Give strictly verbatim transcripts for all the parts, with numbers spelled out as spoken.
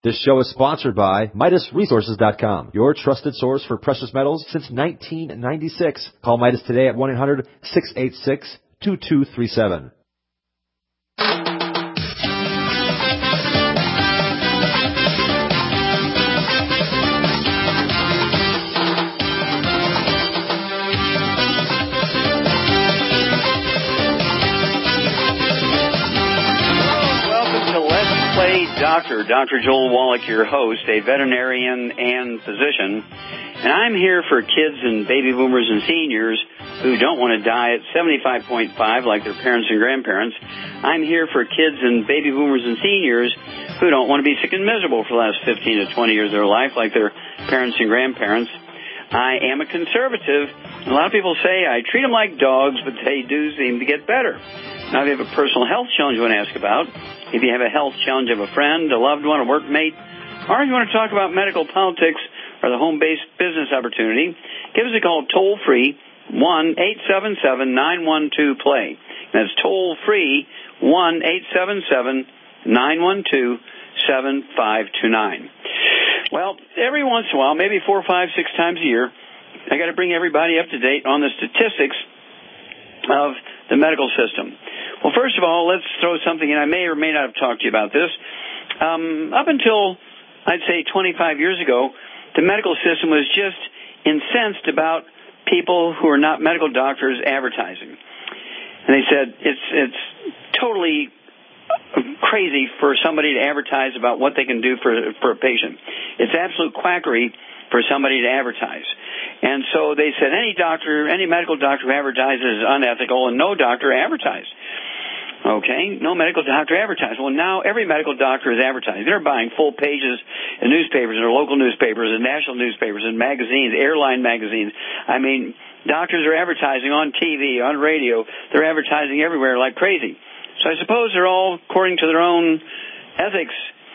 This show is sponsored by Midas Resources dot com, your trusted source for precious metals since nineteen ninety-six. Call Midas today at one eight hundred, six eight six, two two three seven. Doctor, Doctor Joel Wallach, your host, a veterinarian and physician, and I'm here for kids and baby boomers and seniors who don't want to die at seventy-five point five like their parents and grandparents. I'm here for kids and baby boomers and seniors who don't want to be sick and miserable for the last fifteen to twenty years of their life like their parents and grandparents. I am a conservative. A lot of people say I treat them like dogs, but they do seem to get better. Now, if you have a personal health challenge you want to ask about, if you have a health challenge of a friend, a loved one, a workmate, or if you want to talk about medical politics or the home-based business opportunity, give us a call toll-free, one eight seven seven, nine one two, play. That's toll-free, one eight seven seven, nine one two, seven five two nine. Well, every once in a while, maybe four, five, six times a year, I got to bring everybody up to date on the statistics of the medical system. Well, first of all, let's throw something in. I may or may not have talked to you about this. Um, up until, I'd say, twenty-five years ago, the medical system was just incensed about people who are not medical doctors advertising. And they said it's it's totally crazy for somebody to advertise about what they can do for for a patient. It's absolute quackery for somebody to advertise. And so they said any doctor, any medical doctor who advertises is unethical, and no doctor advertised. Okay, no medical doctor advertised. Well, now every medical doctor is advertising. They're buying full pages in newspapers, in their local newspapers, in national newspapers, in magazines, airline magazines. I mean, doctors are advertising on T V, on radio. They're advertising everywhere like crazy. So I suppose they're all, according to their own ethics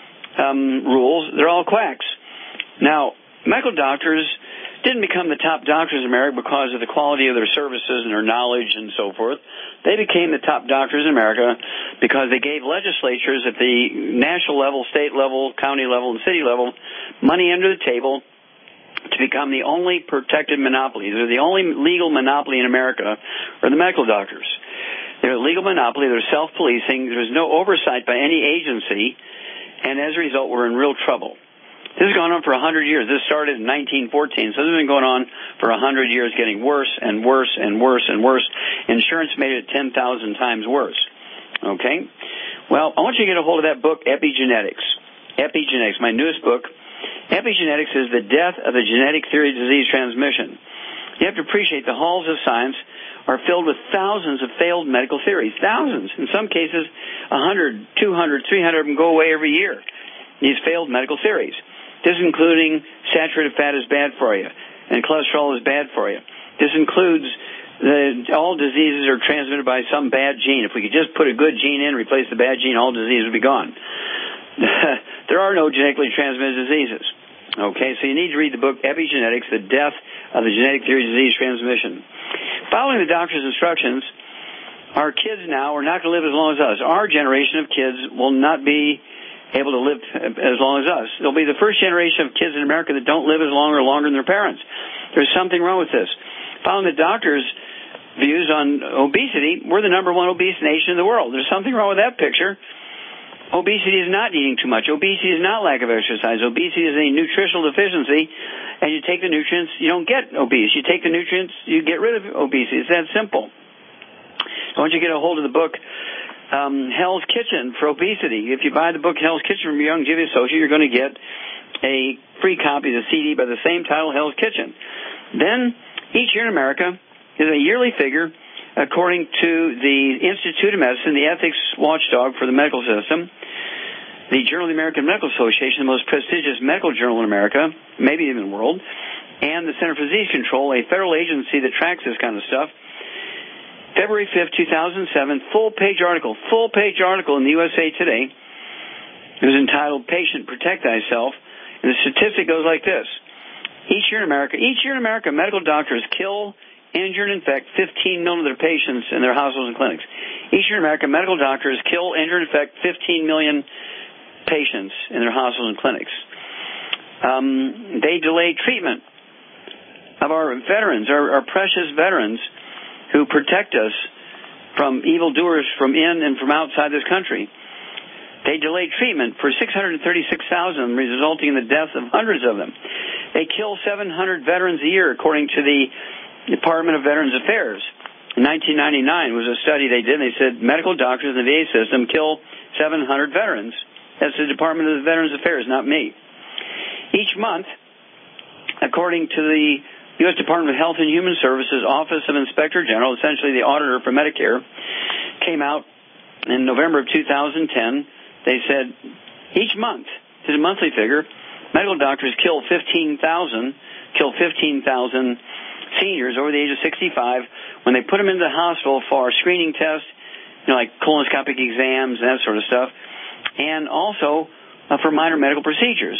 um, rules, they're all quacks. Now, medical doctors didn't become the top doctors in America because of the quality of their services and their knowledge and so forth. They became the top doctors in America because they gave legislatures at the national level, state level, county level, and city level money under the table to become the only protected monopoly. They're the only legal monopoly in America are the medical doctors. They're a legal monopoly. They're self-policing. There's no oversight by any agency, and as a result, we're in real trouble. This has gone on for one hundred years. This started in nineteen fourteen, so this has been going on for one hundred years, getting worse and worse and worse and worse. Insurance made it ten thousand times worse. Okay? Well, I want you to get a hold of that book, Epigenetics. Epigenetics, my newest book. Epigenetics is the death of the genetic theory of disease transmission. You have to appreciate the halls of science are filled with thousands of failed medical theories. Thousands. In some cases, one hundred, two hundred, three hundred of them go away every year. These failed medical theories. This including saturated fat is bad for you, and cholesterol is bad for you. This includes the, all diseases are transmitted by some bad gene. If we could just put a good gene in, replace the bad gene, all disease would be gone. There are no genetically transmitted diseases. Okay, so you need to read the book Epigenetics, The Death of the Genetic Theory of Disease Transmission. Following the doctor's instructions, our kids now are not going to live as long as us. Our generation of kids will not be able to live as long as us. They'll be the first generation of kids in America that don't live as long or longer than their parents. There's something wrong with this. Following the doctor's views on obesity, we're the number one obese nation in the world. There's something wrong with that picture. Obesity is not eating too much. Obesity is not lack of exercise. Obesity is a nutritional deficiency, and you take the nutrients, you don't get obese. You take the nutrients, you get rid of obesity. It's that simple. I want you to get a hold of the book, um, Hell's Kitchen for Obesity. If you buy the book Hell's Kitchen from your Young Jivy Associate, you're going to get a free copy of the C D by the same title, Hell's Kitchen. Then, each year in America is a yearly figure, according to the Institute of Medicine, the ethics watchdog for the medical system, the Journal of the American Medical Association, the most prestigious medical journal in America, maybe even the world, and the Center for Disease Control, a federal agency that tracks this kind of stuff. February fifth, two thousand seven, full-page article, full-page article in the U S A Today. It was entitled, Patient, Protect Thyself, and the statistic goes like this. Each year in America, each year in America, medical doctors kill, injure, and infect fifteen million of their patients in their hospitals and clinics. Each year in America, medical doctors kill, injure, and infect fifteen million patients in their hospitals and clinics. Um, they delay treatment of our veterans, our, our precious veterans who protect us from evildoers from in and from outside this country. They delayed treatment for six hundred thirty-six thousand, resulting in the death of hundreds of them. They kill seven hundred veterans a year, according to the Department of Veterans Affairs. In nineteen ninety-nine was a study they did, and they said medical doctors in the V A system kill seven hundred veterans. That's the Department of Veterans Affairs, not me. Each month, according to the U S Department of Health and Human Services Office of Inspector General, essentially the auditor for Medicare, came out in November of two thousand ten. They said each month, this is a monthly figure, medical doctors kill fifteen thousand, kill fifteen thousand seniors over the age of sixty-five when they put them into the hospital for screening tests, you know, like colonoscopic exams and that sort of stuff, and also uh, for minor medical procedures.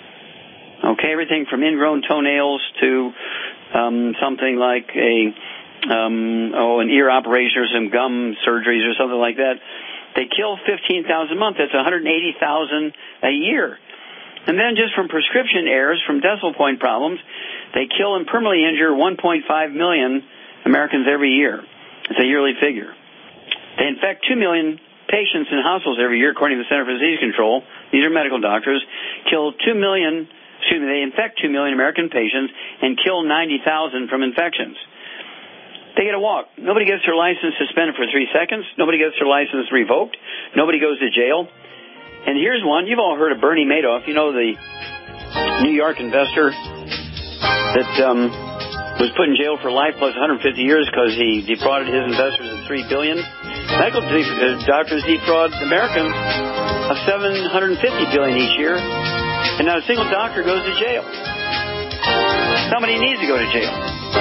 Okay, everything from ingrown toenails to um, something like a um, oh an ear operation or some gum surgeries or something like that. They kill fifteen thousand a month. That's one hundred eighty thousand a year. And then just from prescription errors, from decimal point problems, they kill and permanently injure one point five million Americans every year. It's a yearly figure. They infect two million patients in hospitals every year, according to the Center for Disease Control. These are medical doctors. Kill two million, excuse me, they infect two million American patients and kill ninety thousand from infections. They get a walk. Nobody gets their license suspended for three seconds. Nobody gets their license revoked. Nobody goes to jail. And here's one. You've all heard of Bernie Madoff. You know, the New York investor that um, was put in jail for life plus one hundred fifty years because he defrauded his investors of three billion dollars. Medical doctors defraud Americans of seven hundred fifty billion dollars each year, and not a single doctor goes to jail. Somebody needs to go to jail.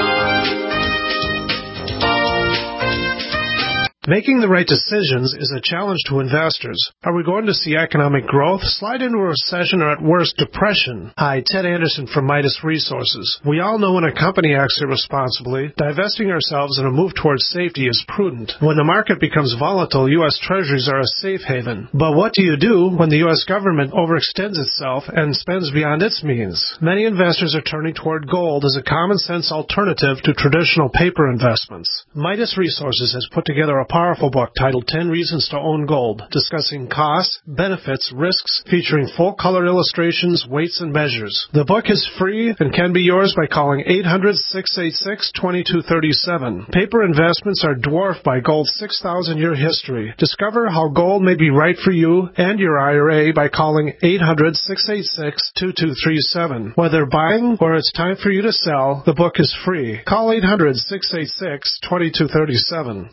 Making the right decisions is a challenge to investors. Are we going to see economic growth, slide into a recession, or at worst, depression? Hi, Ted Anderson from Midas Resources. We all know when a company acts irresponsibly, divesting ourselves in a move towards safety is prudent. When the market becomes volatile, U S Treasuries are a safe haven. But what do you do when the U S government overextends itself and spends beyond its means? Many investors are turning toward gold as a common-sense alternative to traditional paper investments. Midas Resources has put together a powerful book titled ten Reasons to Own Gold, discussing costs, benefits, risks, featuring full-color illustrations, weights, and measures. The book is free and can be yours by calling eight hundred, six eight six, two two three seven. Paper investments are dwarfed by gold's six thousand year history. Discover how gold may be right for you and your I R A by calling eight hundred, six eight six, two two three seven. Whether buying or it's time for you to sell, the book is free. Call eight hundred, six eight six, two two three seven.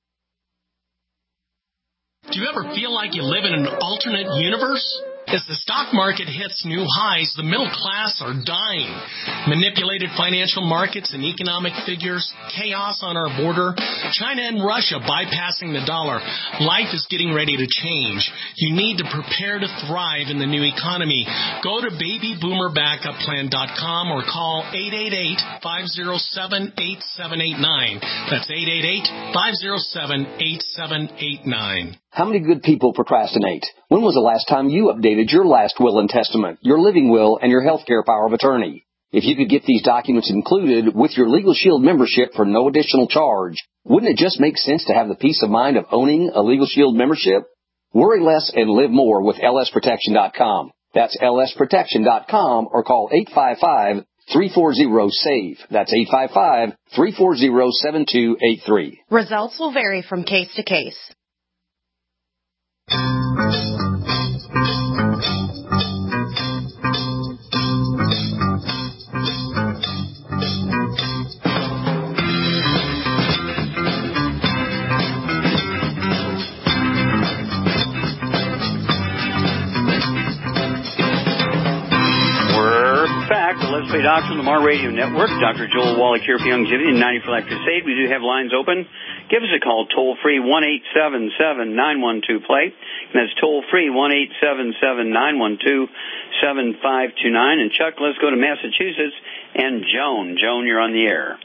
Do you ever feel like you live in an alternate universe? As the stock market hits new highs, the middle class are dying. Manipulated financial markets and economic figures, chaos on our border, China and Russia bypassing the dollar. Life is getting ready to change. You need to prepare to thrive in the new economy. Go to baby boomer backup plan dot com or call eight eight eight, five oh seven, eight seven eight nine. That's eight eight eight, five oh seven, eight seven eight nine. How many good people procrastinate? When was the last time you updated your last will and testament, your living will, and your health care power of attorney? If you could get these documents included with your Legal Shield membership for no additional charge, wouldn't it just make sense to have the peace of mind of owning a Legal Shield membership? Worry less and live more with L S protection dot com. That's L S protection dot com or call eight five five, three four zero, SAVE. That's eight five five, three four zero, seven two eight three. Results will vary from case to case. Let's Play Doctor on the Mar Radio Network. Doctor Joel Wallach here for Youngevity and ninety for Life Crusade. We do have lines open. Give us a call toll free one eight seven seven, nine one two, play. And that's toll free one eight seven seven, nine one two, seven five two nine. And Chuck, let's go to Massachusetts and Joan. Joan, you're on the air.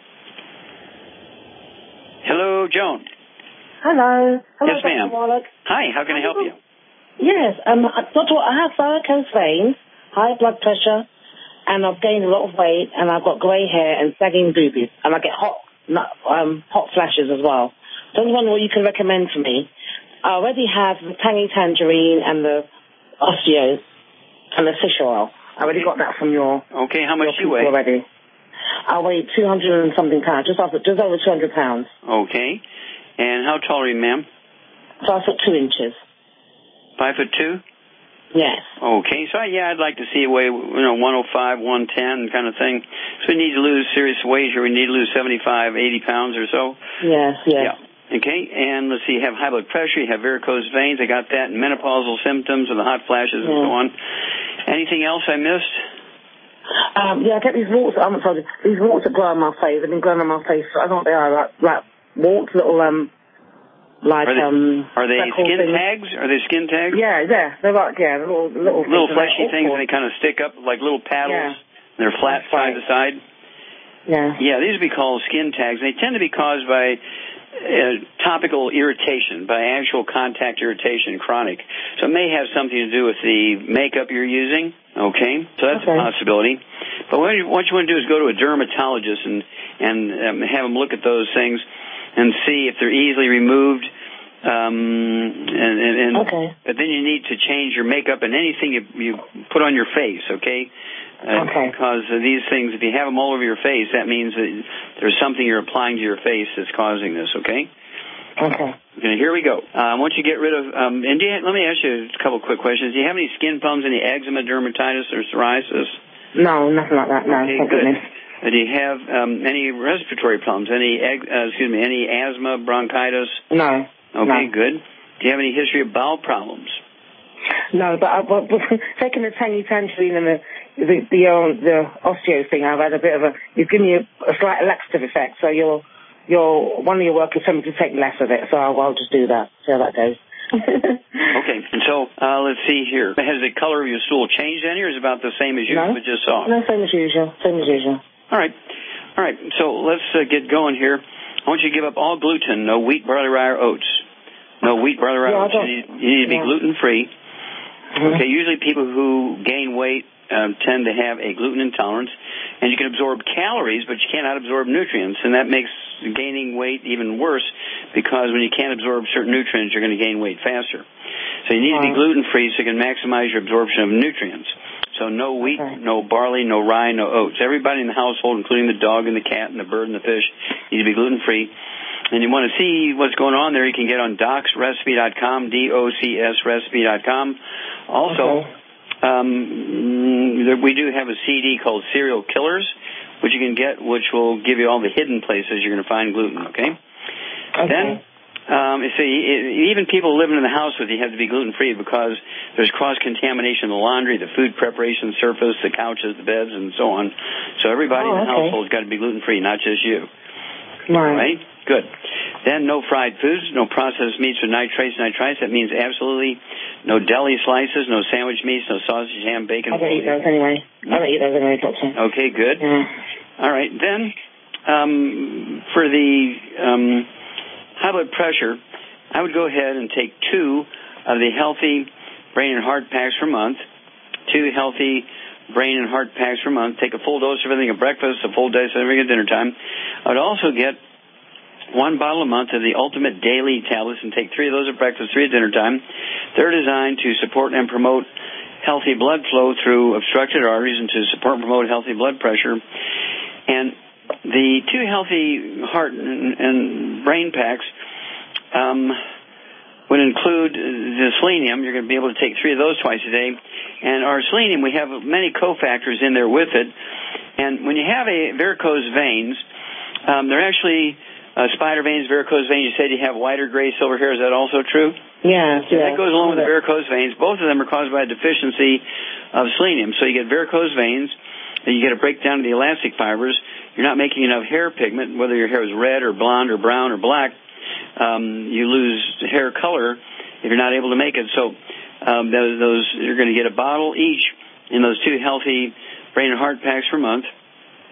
Hello, Joan. Hello. Hello, yes, ma'am. Doctor Wallach. Hi, how can I help you? Yes, um, Doctor, I have varicose veins, high blood pressure, and I've gained a lot of weight, and I've got grey hair and sagging boobies, and I get hot, um, hot flashes as well. So I was wondering what you can recommend for me. I already have the tangy tangerine and the osteo and the fish oil. I already got that from your. Okay, how much do you weigh? Already. I weigh two hundred and something pounds, just over, just over two hundred pounds. Okay, and how tall are you, ma'am? Five foot two inches. Five foot two? Yes. Okay, so yeah, I'd like to see a way, you know, one oh five, one ten kind of thing. So we need to lose serious weight here. We need to lose seventy-five, eighty pounds or so. Yes, yes. Yeah. Okay, and let's see, you have high blood pressure, you have varicose veins, I got that, and menopausal symptoms and the hot flashes and yeah. so on. Anything else I missed? Um, yeah, I get these warts, I'm sorry, these warts that grow on my face, they've been growing on my face, I don't know what they are, like, like warts, little, um, like, are they, um... Are they skin things. tags? Are they skin tags? Yeah, yeah, they're like, yeah, little, little... Little things, fleshy things, and they kind of stick up like little paddles. Yeah. They're flat That's side right. to side. Yeah. Yeah, these would be called skin tags. They tend to be caused by uh, topical irritation, by actual contact irritation, chronic. So it may have something to do with the makeup you're using. Okay, so that's okay. a possibility. But what you, what you want to do is go to a dermatologist and and um, have them look at those things and see if they're easily removed. Um, and, and, and okay. But then you need to change your makeup and anything you, you put on your face. Okay. Uh, okay. Because uh, these things, if you have them all over your face, that means that there's something you're applying to your face that's causing this, okay? Okay. Okay, here we go. Um, once you get rid of, um, and do you, let me ask you a couple quick questions. Do you have any skin problems, any eczema, dermatitis, or psoriasis? No, nothing like that, no. Okay, good. Uh, do you have um, any respiratory problems, any, uh, excuse me, any asthma, bronchitis? No. Okay, no. good. Do you have any history of bowel problems? No, but, I, but, but taking the tangy tangerine and the the the, um, the osteo thing, I've had a bit of a. You've given me a, a slight laxative effect, so you're you're one of your workers told me to take less of it, so I'll, I'll just do that. See how that goes. Okay, and so uh, let's see here. Has the color of your stool changed any, or is it about the same as you no. just saw? No, same as usual. Same as usual. All right, all right. So let's uh, get going here. I want you to give up all gluten, no wheat, barley, rye, or oats. No wheat, barley, rye, yeah, oats. You need, you need to be yeah. gluten free. Mm-hmm. Okay, usually people who gain weight um, tend to have a gluten intolerance, and you can absorb calories, but you cannot absorb nutrients, and that makes gaining weight even worse because when you can't absorb certain nutrients, you're going to gain weight faster. So you need to be gluten-free so you can maximize your absorption of nutrients. So no wheat, okay. no barley, no rye, no oats. Everybody in the household, including the dog and the cat and the bird and the fish, need to be gluten-free. And you want to see what's going on there, you can get on docs recipe dot com, D O C S recipe dot com. Also, okay. um, we do have a C D called Serial Killers, which you can get, which will give you all the hidden places you're going to find gluten, okay? Okay. Then, um, so even people living in the house with you have to be gluten-free because there's cross-contamination in the laundry, the food preparation surface, the couches, the beds, and so on. So everybody oh, in the okay. household has got to be gluten-free, not just you. Right. Right? Good. Then no fried foods, no processed meats with nitrates, nitrites. That means absolutely no deli slices, no sandwich meats, no sausage, ham, bacon. I don't eat those anyway. I don't eat those anyway, Doctor. Okay, good. Yeah. All right. Then um, for the um, high blood pressure, I would go ahead and take two of the healthy brain and heart packs per month, two healthy brain and heart packs per month. Take a full dose of everything at breakfast, a full dose of everything at dinner time. I would also get one bottle a month of the Ultimate Daily tablets and take three of those at breakfast, three at dinner time. They're designed to support and promote healthy blood flow through obstructed arteries and to support and promote healthy blood pressure. And the two healthy heart and, and brain packs um, would include the selenium. You're going to be able to take three of those twice a day. And our selenium, we have many cofactors in there with it. And when you have a varicose veins, um, they're actually uh, spider veins, varicose veins. You said you have white or gray silver hair. Is that also true? Yeah, yeah. That goes along with the varicose veins. Both of them are caused by a deficiency of selenium. So you get varicose veins, and you get a breakdown of the elastic fibers. You're not making enough hair pigment, whether your hair is red or blonde or brown or black. Um, you lose hair color if you're not able to make it. So um, those, those you're going to get a bottle each in those two healthy brain and heart packs per month.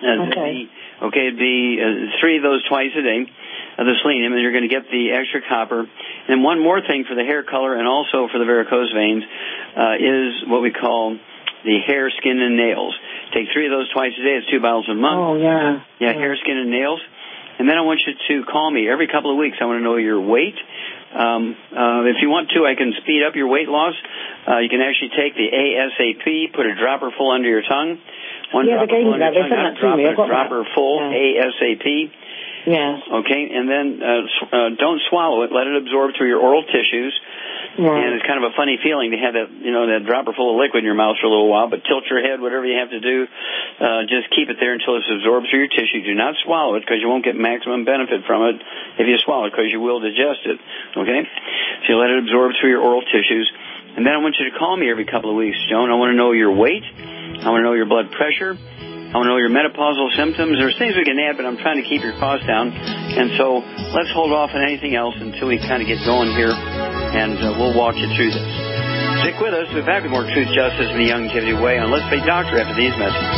Uh, Okay. The, okay, it'd be uh, three of those twice a day of the selenium, and you're going to get the extra copper. And one more thing for the hair color and also for the varicose veins uh, is what we call the hair, skin, and nails. Take three of those twice a day. It's two bottles a month. Oh, yeah. Yeah, yeah. Hair, skin, and nails. And then I want you to call me every couple of weeks. I want to know your weight. Um, uh, if you want to, I can speed up your weight loss. Uh, you can actually take the A S A P, put a dropper full under your tongue. One yeah, dropper full under your tongue, not a dropper, a dropper that. full, yeah. A S A P. Yes. Okay, and then uh, uh, don't swallow it. Let it absorb through your oral tissues. Right. And it's kind of a funny feeling to have that, you know, that dropper full of liquid in your mouth for a little while. But tilt your head, whatever you have to do. Uh, just keep it there until it's absorbed through your tissue. Do not swallow it because you won't get maximum benefit from it if you swallow it because you will digest it. Okay? So you let it absorb through your oral tissues. And then I want you to call me every couple of weeks, Joan. I want to know your weight. I want to know your blood pressure. I want to know your menopausal symptoms. There's things we can add, but I'm trying to keep your costs down. And so let's hold off on anything else until we kind of get going here, and uh, we'll walk you through this. Stick with us. We'll be back with more Truth, Justice, and the Youngevity Way on Let's Play Doctor after these messages.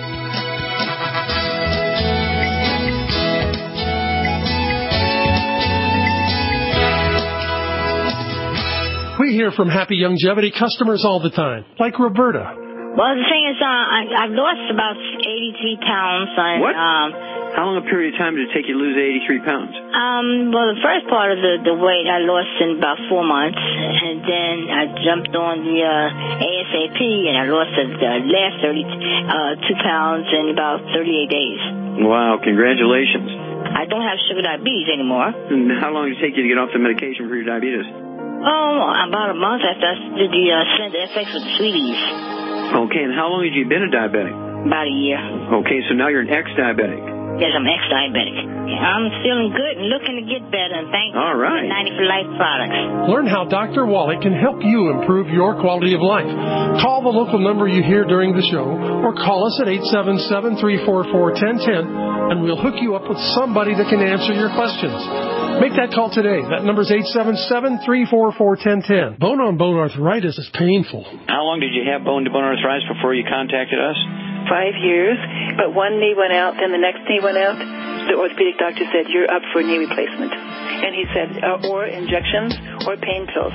We hear from Happy Youngevity customers all the time, like Roberta. Well, the thing is, uh, I, I've lost about eighty-three pounds. And, what? Um, How long a period of time did it take you to lose eighty-three pounds? Um, well, the first part of the, the weight I lost in about four months, and then I jumped on the uh, A S A P, and I lost the, the last thirty-two pounds in about thirty-eight days. Wow, congratulations. I don't have sugar diabetes anymore. And how long did it take you to get off the medication for your diabetes? Oh, about a month after I did the uh, Center F X with the sweeties. Okay, and how long have you been a diabetic? About a year. Okay, so now you're an ex-diabetic. Yes, I'm ex-diabetic. I'm feeling good and looking to get better, and thanks All right. to ninety for Life products. Learn how Doctor Wallach can help you improve your quality of life. Call the local number you hear during the show, or call us at eight seven seven, three four four, one zero one zero, and we'll hook you up with somebody that can answer your questions. Make that call today. That number's eight seven seven, three four four, one zero one zero. Bone-on-bone arthritis is painful. How long did you have bone-to-bone arthritis before you contacted us? Five years, but one knee went out, then the next knee went out. The orthopedic doctor said, you're up for knee replacement. And he said, uh, or injections or pain pills.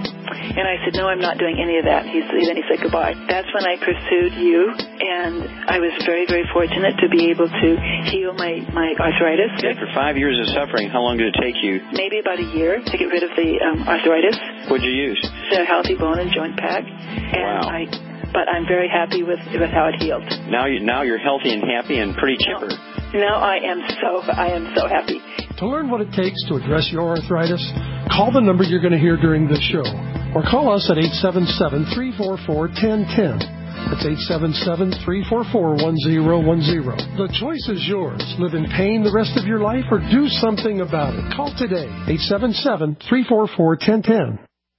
And I said, no, I'm not doing any of that. He, then he said goodbye. That's when I pursued you, and I was very, very fortunate to be able to heal my, my arthritis. After five years of suffering, how long did it take you? Maybe about a year to get rid of the um, arthritis. What did you use? The Healthy Bone and Joint Pack. And wow. I, but I'm very happy with, with how it healed. Now, you, now you're healthy and happy and pretty chipper. Now I am so, I am so happy. To learn what it takes to address your arthritis, call the number you're going to hear during this show, or call us at eight seven seven, three four four, one zero one zero. That's eight seven seven, three four four, one zero one zero. The choice is yours. Live in pain the rest of your life or do something about it. Call today, eight seven seven, three four four, one zero one zero.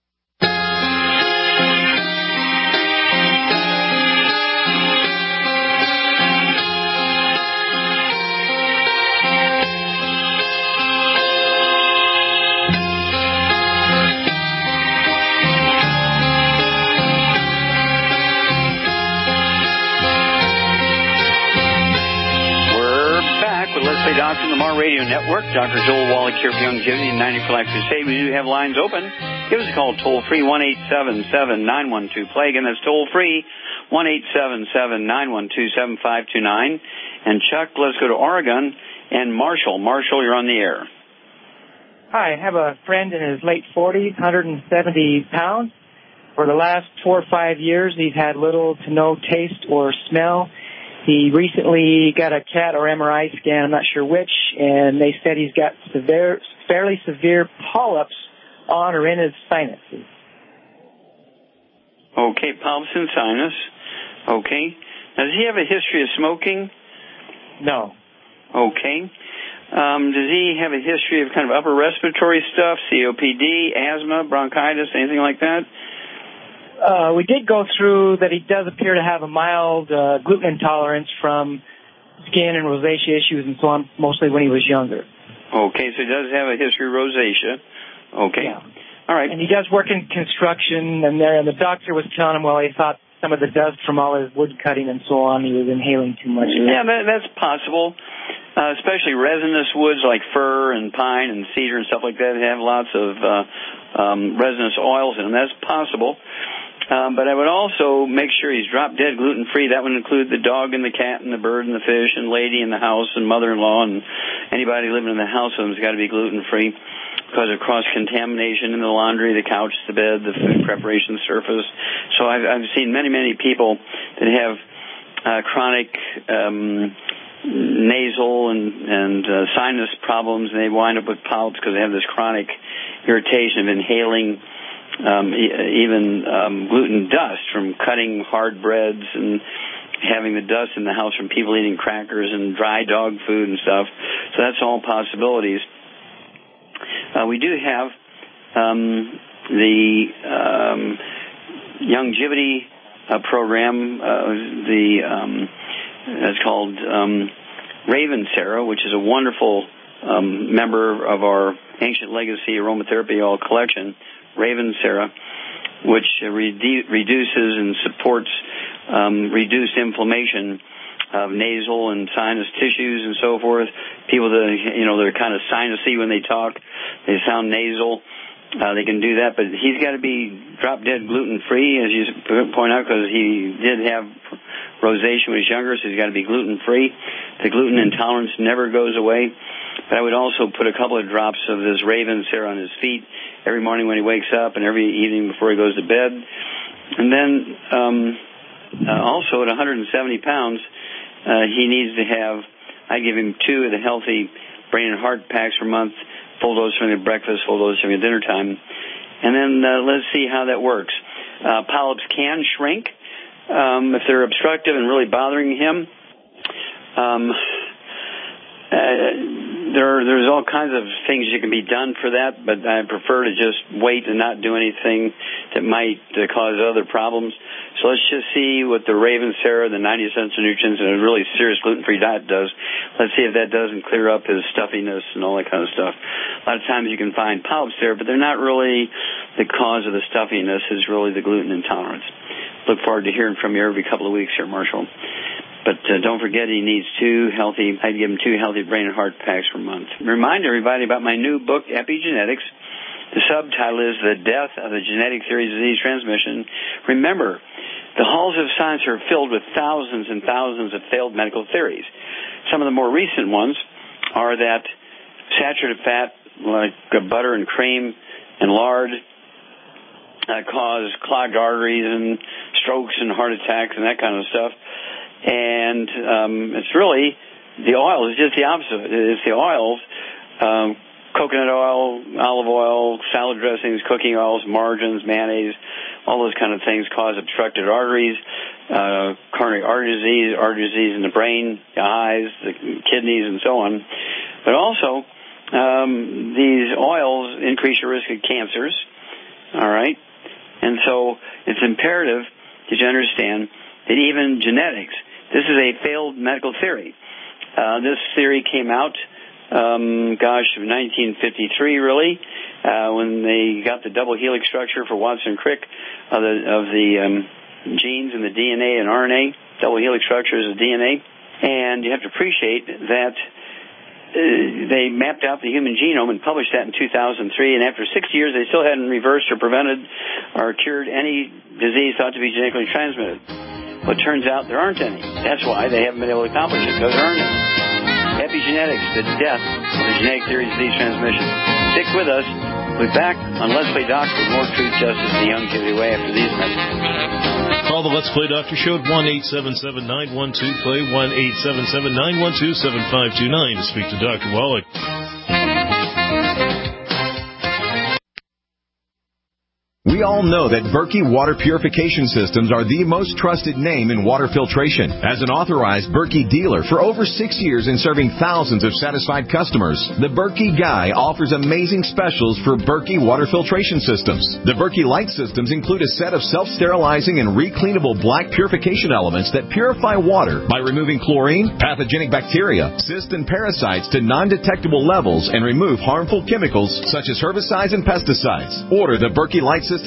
Doctor on the Mar Radio Network. Doctor Joel Wallach here for Youngevity and ninety for Life Crusade. We do have lines open. Give us a call toll free, one eight seven seven, nine one two, play. Again, that's toll free, one eight seven seven, nine one two, seven five two nine. And Chuck, let's go to Oregon. And Marshall. Marshall, you're on the air. Hi, I have a friend in his late forties, one hundred seventy pounds. For the last four or five years, he's had little to no taste or smell. He recently got a C A T or M R I scan, I'm not sure which, and they said he's got severe, fairly severe polyps on or in his sinuses. Okay, polyps in sinus. Okay. Now, does he have a history of smoking? No. Okay. Um, does he have a history of kind of upper respiratory stuff, C O P D, asthma, bronchitis, anything like that? Uh, we did go through that he does appear to have a mild uh, gluten intolerance from skin and rosacea issues and so on, mostly when he was younger. Okay, so he does have a history of rosacea. Okay. Yeah. All right. And he does work in construction, and there, and the doctor was telling him, well, he thought some of the dust from all his wood cutting and so on, he was inhaling too much. Yeah, that, that's possible, uh, especially resinous woods like fir and pine and cedar and stuff like that have lots of uh, um, resinous oils in them. That's possible. Um, but I would also make sure he's drop-dead gluten-free. That would include the dog and the cat and the bird and the fish and lady in the house and mother-in-law and anybody living in the house with him has got to be gluten-free because of cross-contamination in the laundry, the couch, the bed, the food preparation surface. So I've, I've seen many, many people that have uh, chronic um, nasal and, and uh, sinus problems, and they wind up with polyps because they have this chronic irritation of inhaling Um, even um, gluten dust from cutting hard breads and having the dust in the house from people eating crackers and dry dog food and stuff. So that's all possibilities. Uh, we do have um, the um, longevity uh, program. Uh, the um, it's called um, Raven Sarah, which is a wonderful um, member of our Ancient Legacy Aromatherapy Oil collection. Raven Sarah, which redu- reduces and supports um, reduced inflammation of nasal and sinus tissues and so forth. People that, you know, they're kind of sinusy when they talk, they sound nasal. Uh, they can do that, but he's got to be drop-dead gluten-free, as you point out, because he did have rosacea when he was younger, so he's got to be gluten-free. The gluten intolerance never goes away. But I would also put a couple of drops of this Raven Sarah on his feet every morning when he wakes up and every evening before he goes to bed. And then um, uh, also at one hundred seventy pounds, uh, he needs to have, I give him two of the healthy brain and heart packs per month, full dose during the breakfast, full dose during the dinner time. And then uh, let's see how that works. Uh, polyps can shrink um, if they're obstructive and really bothering him. Um, uh, there, there's all kinds of things that can be done for that, but I prefer to just wait and not do anything that might uh, cause other problems. So let's just see what the Raven Sarah, the ninety essential nutrients, and a really serious gluten-free diet does. Let's see if that doesn't clear up his stuffiness and all that kind of stuff. A lot of times you can find polyps there, but they're not really the cause of the stuffiness. It's really the gluten intolerance. Look forward to hearing from you every couple of weeks here, Marshall. But uh, don't forget he needs two healthy, I'd give him two healthy brain and heart packs per month. Remind everybody about my new book, Epigenetics. The subtitle is The Death of the Genetic Theory of Disease Transmission. Remember, the halls of science are filled with thousands and thousands of failed medical theories. Some of the more recent ones are that saturated fat, like butter and cream and lard, uh, cause clogged arteries and strokes and heart attacks and that kind of stuff. And um, it's really, the oil is just the opposite. It's the oils, um, coconut oil, olive oil, salad dressings, cooking oils, margarines, mayonnaise, all those kind of things cause obstructed arteries, uh, coronary artery disease, artery disease in the brain, the eyes, the kidneys, and so on. But also, um, these oils increase your risk of cancers, all right? And so it's imperative that you understand that even genetics, this is a failed medical theory. Uh, this theory came out, um, gosh, in nineteen fifty-three, really, uh, when they got the double helix structure for Watson Crick of the, of the um, genes in the D N A and R N A. Double helix structure is the D N A. And you have to appreciate that uh, they mapped out the human genome and published that in two thousand three, and after six years they still hadn't reversed or prevented or cured any disease thought to be genetically transmitted. Well, it turns out there aren't any. That's why they haven't been able to accomplish it, because there aren't any. Epigenetics, the death of the genetic theory of disease transmission. Stick with us. We'll be back on Let's Play Doctor with more truth, justice, and the longevity way after these messages. Call the Let's Play Doctor Show at one eight seven seven, nine one two, play, one eight seven seven, nine one two, seven five two nine to speak to Doctor Wallach. We all know that Berkey Water Purification Systems are the most trusted name in water filtration. As an authorized Berkey dealer for over six years and serving thousands of satisfied customers, the Berkey Guy offers amazing specials for Berkey Water Filtration Systems. The Berkey Light Systems include a set of self-sterilizing and recleanable black purification elements that purify water by removing chlorine, pathogenic bacteria, cysts, and parasites to non-detectable levels and remove harmful chemicals such as herbicides and pesticides. Order the Berkey Light Systems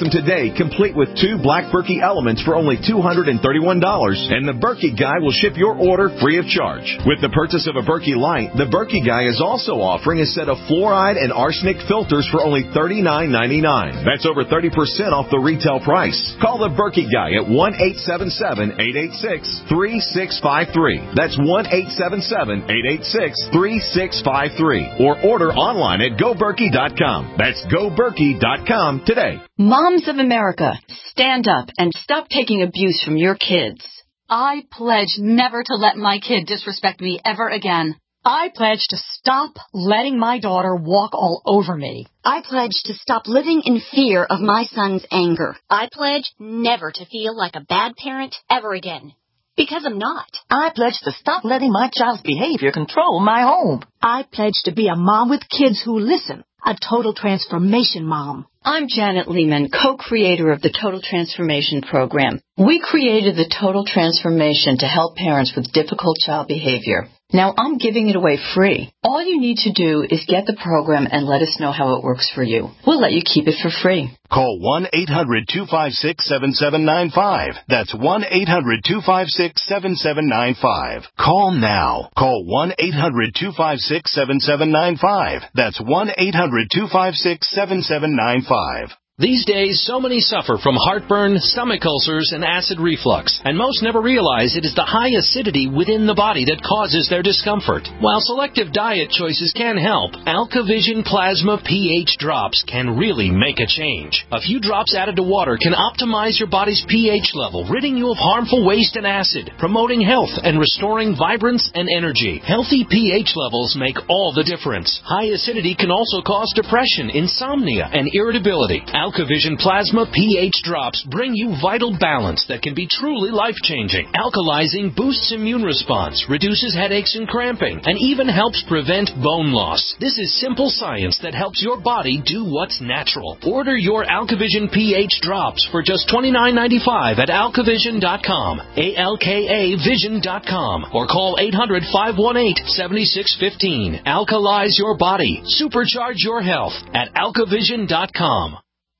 system today, complete with two Black Berkey elements for only two hundred thirty-one dollars, and the Berkey Guy will ship your order free of charge. With the purchase of a Berkey Light, the Berkey Guy is also offering a set of fluoride and arsenic filters for only thirty-nine ninety-nine. That's over thirty percent off the retail price. Call the Berkey Guy at one eight seven seven, eight eight six, three six five three. That's one eight seven seven, eight eight six, three six five three. Or order online at go berkey dot com. That's go berkey dot com today. Moms of America, stand up and stop taking abuse from your kids. I pledge never to let my kid disrespect me ever again. I pledge to stop letting my daughter walk all over me. I pledge to stop living in fear of my son's anger. I pledge never to feel like a bad parent ever again. Because I'm not. I pledge to stop letting my child's behavior control my home. I pledge to be a mom with kids who listen. A total transformation mom. I'm Janet Lehman, co-creator of the Total Transformation Program. We created the Total Transformation to help parents with difficult child behavior. Now I'm giving it away free. All you need to do is get the program and let us know how it works for you. We'll let you keep it for free. Call one eight hundred, two five six, seven seven nine five. That's one eight hundred, two five six, seven seven nine five. Call now. Call one eight hundred, two five six, seven seven nine five. That's one eight hundred, two five six, seven seven nine five. These days, so many suffer from heartburn, stomach ulcers, and acid reflux, and most never realize it is the high acidity within the body that causes their discomfort. While selective diet choices can help, AlkaVision Plasma pH drops can really make a change. A few drops added to water can optimize your body's pH level, ridding you of harmful waste and acid, promoting health and restoring vibrance and energy. Healthy pH levels make all the difference. High acidity can also cause depression, insomnia, and irritability. AlkaVision Plasma pH drops bring you vital balance that can be truly life-changing. Alkalizing boosts immune response, reduces headaches and cramping, and even helps prevent bone loss. This is simple science that helps your body do what's natural. Order your AlkaVision pH drops for just twenty-nine ninety-five at alkavision dot com, A L K A vision dot com, or call eight hundred, five one eight, seven six one five. Alkalize your body. Supercharge your health at alkavision dot com.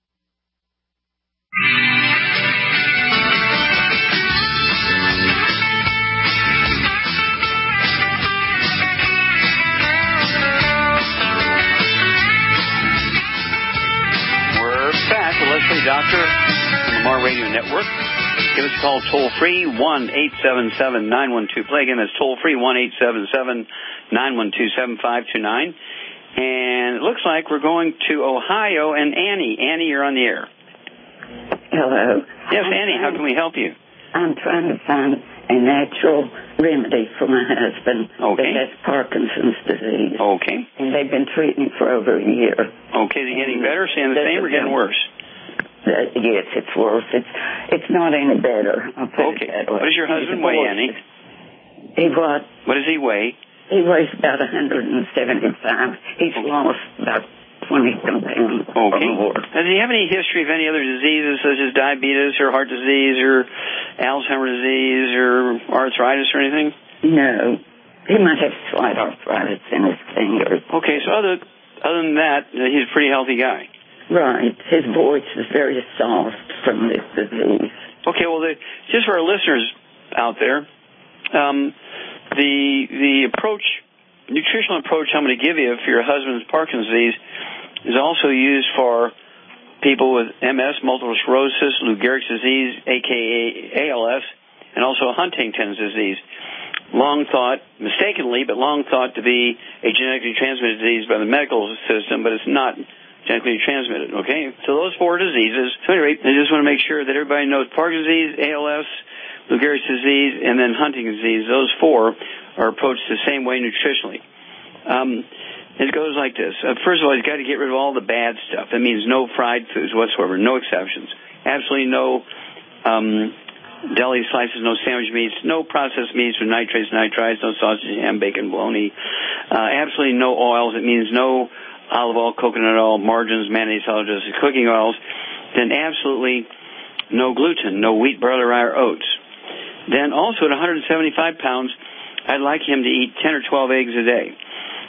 We're back with Leslie Doctor on the Mar Radio Network. Give us a call toll free, one eight seven seven, nine one two, play. Again, that's toll free, one eight seven seven, nine one two, seven five two nine. And it looks like we're going to Ohio, and Annie. Annie, you're on the air. Hello. Yes, Annie, how can we help you? I'm trying to find a natural remedy for my husband okay. that has Parkinson's disease. Okay. And they've been treating for over a year. Okay, is he getting better, staying the same, or getting worse? Uh, yes, it's worse. It's it's not any better. I'll put okay. it that way. What does your husband weigh, Annie? He what? What does he weigh? He weighs about one hundred seventy-five. He's okay. lost about twenty-some pounds or okay. more. Does he have any history of any other diseases such as diabetes or heart disease or Alzheimer's disease or arthritis or anything? No. He might have slight arthritis in his fingers. Okay, so other other than that, he's a pretty healthy guy. Right. His voice is very soft from this disease. Okay, well, the, just for our listeners out there, um, the the approach, nutritional approach I'm going to give you for your husband's Parkinson's disease is also used for people with M S, multiple sclerosis, Lou Gehrig's disease, aka A L S, and also Huntington's disease. Long thought, mistakenly, but long thought to be a genetically transmitted disease by the medical system, but it's not genetically transmitted, okay? So those four diseases, so anyway, I just want to make sure that everybody knows Parkinson's disease, A L S, Lou Gehrig's disease, and then Huntington's disease. Those four are approached the same way nutritionally. Um, it goes like this. Uh, first of all, you've got to get rid of all the bad stuff. That means no fried foods whatsoever, no exceptions. Absolutely no um, deli slices, no sandwich meats, no processed meats with nitrates, nitrites, no sausage, ham, bacon, bologna. Uh, absolutely no oils. It means no olive oil, coconut oil, margarines, mayonnaise, halogens, cooking oils. Then absolutely no gluten, no wheat, barley, rye, or oats. Then also at one hundred seventy-five pounds, I'd like him to eat ten or twelve eggs a day.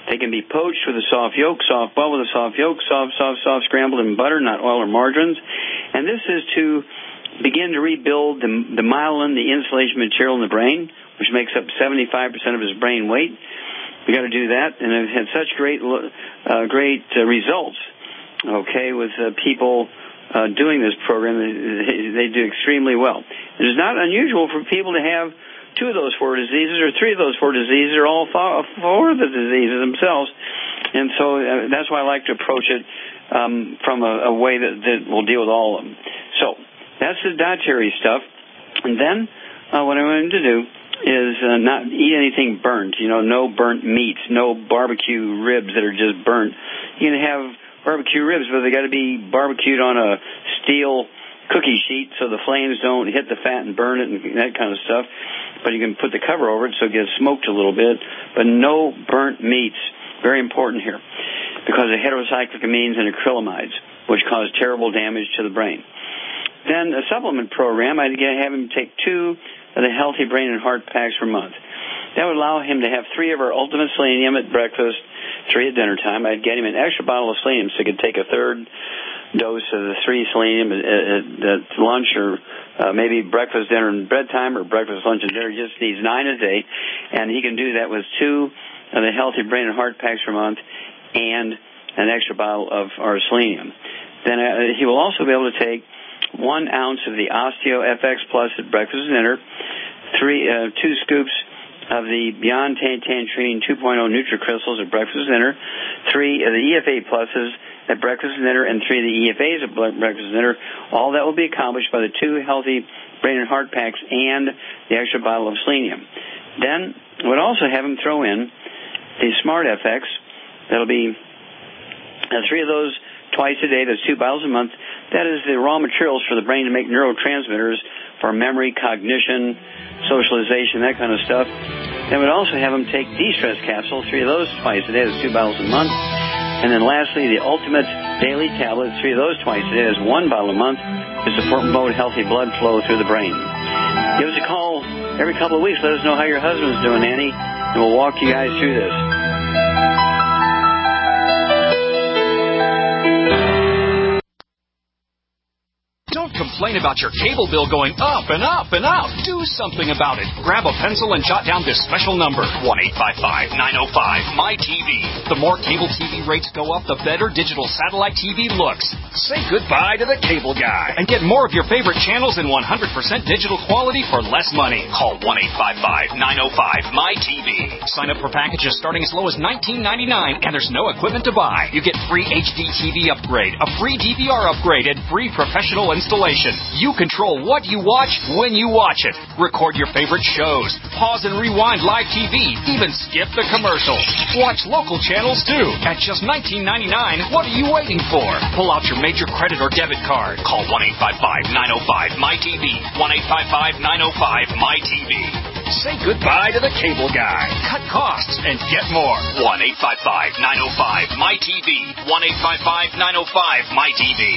They can be poached with a soft yolk, soft boiled with a soft yolk, soft, soft, soft scrambled in butter, not oil or margarines. And this is to begin to rebuild the, the myelin, the insulation material in the brain, which makes up seventy-five percent of his brain weight. We got to do that, and I've had such great, uh, great uh, results. Okay, with uh, people uh, doing this program, they, they do extremely well. It is not unusual for people to have two of those four diseases or three of those four diseases or all four of the diseases themselves. And so uh, that's why I like to approach it um, from a, a way that, that will deal with all of them. So that's the dietary stuff. And then uh, what I wanted to do is uh, not eat anything burnt. You know, no burnt meats, no barbecue ribs that are just burnt. You can have barbecue ribs, but they got to be barbecued on a steel cookie sheet so the flames don't hit the fat and burn it and that kind of stuff. But you can put the cover over it so it gets smoked a little bit. But no burnt meats. Very important here because of heterocyclic amines and acrylamides, which cause terrible damage to the brain. Then a supplement program, I'd have him take two of the Healthy Brain and Heart Packs per month. That would allow him to have three of our Ultimate Selenium at breakfast, three at dinner time. I'd get him an extra bottle of selenium so he could take a third dose of the three selenium at, at, at lunch or uh, maybe breakfast, dinner, and bedtime, or breakfast, lunch, and dinner. He just needs nine a day, and he can do that with two of the Healthy Brain and Heart Packs per month and an extra bottle of our selenium. Then uh, he will also be able to take one ounce of the Osteo F X Plus at breakfast and dinner, three, uh, two scoops of the Beyond Tantrine two point oh NutriCrystals at breakfast and dinner, three of the E F A Pluses at breakfast and dinner, and three of the E F As at breakfast and dinner. All that will be accomplished by the two Healthy Brain and Heart Packs and the extra bottle of selenium. Then we'll also have him throw in the Smart F X. That'll be uh, three of those twice a day. That's two bottles a month. That is the raw materials for the brain to make neurotransmitters for memory, cognition, socialization, that kind of stuff. Then we'd also have them take de-stress capsules, three of those twice a day. That's two bottles a month. And then lastly, the Ultimate Daily Tablets, three of those twice a day. That's one bottle a month to support and promote healthy blood flow through the brain. Give us a call every couple of weeks. Let us know how your husband's doing, Annie, and we'll walk you guys through this. Don't complain about your cable bill going up and up and up. Do something about it. Grab a pencil and jot down this special number, one eight five five, nine oh five, M Y T V. The more cable T V rates go up, the better digital satellite T V looks. Say goodbye to the cable guy and get more of your favorite channels in one hundred percent digital quality for less money. Call one eight five five, nine oh five, M Y T V. Sign up for packages starting as low as nineteen ninety-nine, and there's no equipment to buy. You get free H D T V upgrade, a free D V R upgrade, and free professional installation. You control what you watch when you watch it. Record your favorite shows. Pause and rewind live T V. Even skip the commercials. Watch local channels too. At just nineteen ninety-nine, what are you waiting for? Pull out your major credit or debit card. Call one eight five five, nine oh five, M Y T V. one eight five five, nine oh five, M Y T V. Say goodbye to the cable guy. Cut costs and get more. one eight five five, nine oh five, M Y T V. one eight five five, nine oh five, M Y T V.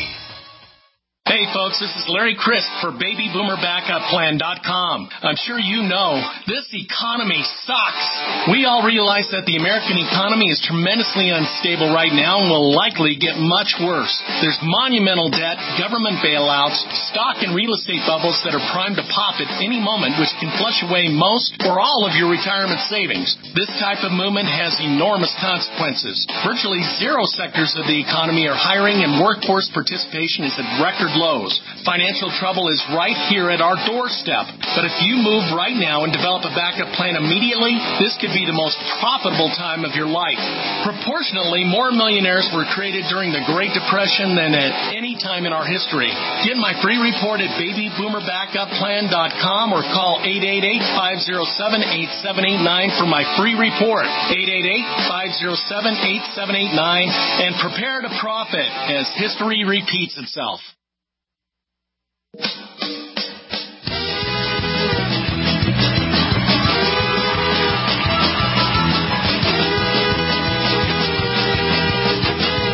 Hey folks, this is Larry Crisp for Baby Boomer Backup Plan dot com. I'm sure you know this economy sucks. We all realize that the American economy is tremendously unstable right now and will likely get much worse. There's monumental debt, government bailouts, stock and real estate bubbles that are primed to pop at any moment, which can flush away most or all of your retirement savings. This type of movement has enormous consequences. Virtually zero sectors of the economy are hiring, and workforce participation is at record lows. Financial trouble is right here at our doorstep. But if you move right now and develop a backup plan immediately, this could be the most profitable time of your life. Proportionally, more millionaires were created during the Great Depression than at any time in our history. Get my free report at Baby Boomer Backup Plan dot com or call eight eight eight, five oh seven, eight seven eight nine for my free report. eight eight eight, five oh seven, eight seven eight nine and prepare to profit as history repeats itself.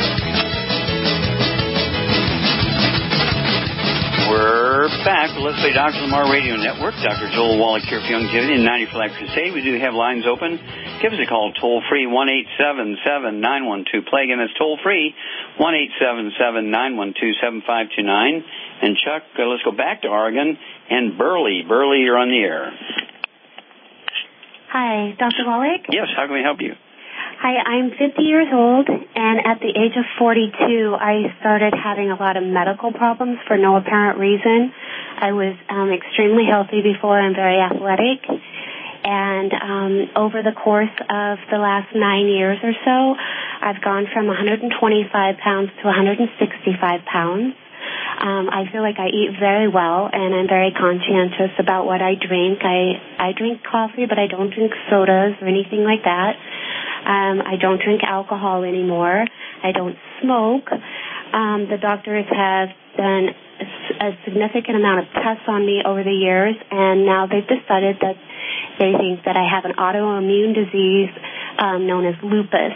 We're back with Let's Play Doctor Lamar Radio Network. Doctor Joel Wallach here for Youngevity and ninety for Life Crusade. We do have lines open. Give us a call toll-free, one eight seven seven, nine one two, play. Again, that's toll-free, one eight seven seven, nine one two, seven five two nine. And Chuck, uh, let's go back to Oregon. And Burley. Burley, you're on the air. Hi, Doctor Wallach? Yes, how can we help you? Hi, I'm fifty years old, and at the age of forty-two, I started having a lot of medical problems for no apparent reason. I was um, extremely healthy before and very athletic, and um, over the course of the last nine years or so, I've gone from one hundred twenty-five pounds to one hundred sixty-five pounds. Um, I feel like I eat very well, and I'm very conscientious about what I drink. I, I drink coffee, but I don't drink sodas or anything like that. Um, I don't drink alcohol anymore. I don't smoke. Um, the doctors have done a, a significant amount of tests on me over the years, and now they've decided that they think that I have an autoimmune disease um, known as lupus.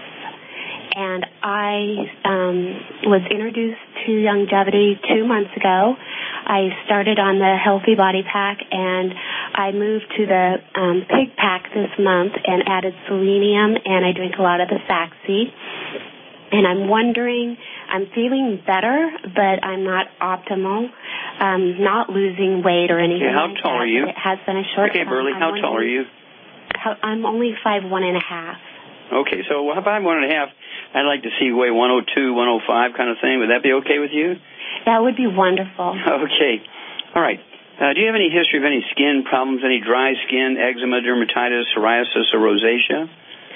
And I um, was introduced to Youngevity two months ago. I started on the Healthy Body Pack, and I moved to the um, Pig Pack this month and added selenium, and I drink a lot of the Saxy. And I'm wondering, I'm feeling better, but I'm not optimal. Um, not losing weight or anything okay, how like tall that. are you? It has been a short Okay, time. Burley, how I'm tall are you? How, I'm only five one and a half. Okay, so how about one and a half? I'd like to see you weigh one oh two, one oh five kind of thing. Would that be okay with you? That would be wonderful. Okay. All right. Uh, do you have any history of any skin problems, any dry skin, eczema, dermatitis, psoriasis, or rosacea?